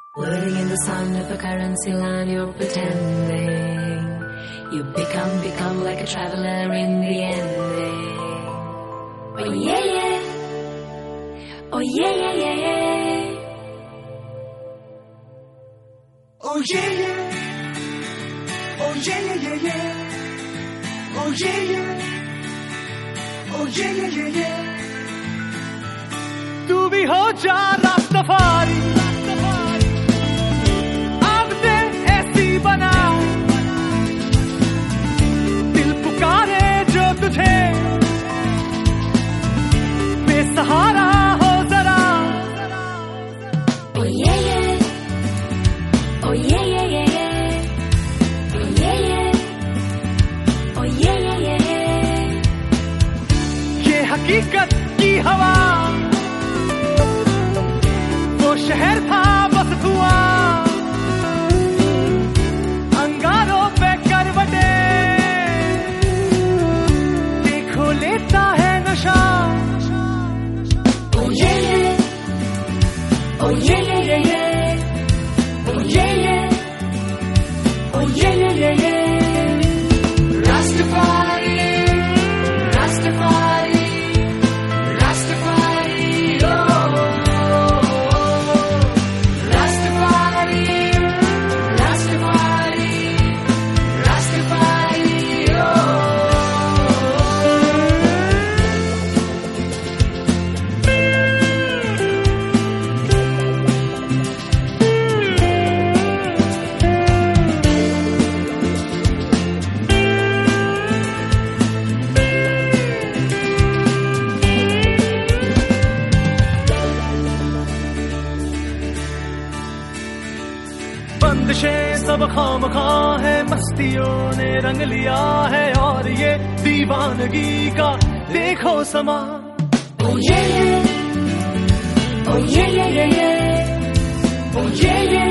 Floating in the sound of a currency line, you're pretending. You become like a traveler in the ending. Oh yeah, yeah. Oh yeah, yeah, yeah, yeah. Oh yeah, yeah. Oh yeah, yeah, yeah, yeah. Oh yeah, yeah. Oh yeah, yeah, yeah, yeah. तू भी हो जा रास्तफारी, अब दे ऐसी बना, दिल पुकारे जो तुझे, बेसहारा हो जरा. Oh yeah, yeah. Oh yeah, yeah, yeah, yeah. Oh yeah, yeah. Oh yeah, yeah, yeah, yeah. ये हकीकत की हवा, वो शहर था बस धुआं, अंगारों पे करवटे, देखो लेता है नशा. Oh yeah, yeah. Oh yeah, yeah, yeah, yeah. Oh yeah, yeah. Oh yeah, yeah, yeah, yeah. Rastafari, Rastafari, Rastafari, oh. Rastafari, Rastafari, Rastafari, oh. बंदिशें सब खामखा है, मस्तियों ने रंग लिया है, और ये दीवानगी का देखो समा. Oh yeah, yeah. Oh yeah, yeah, yeah, yeah. Oh yeah, yeah.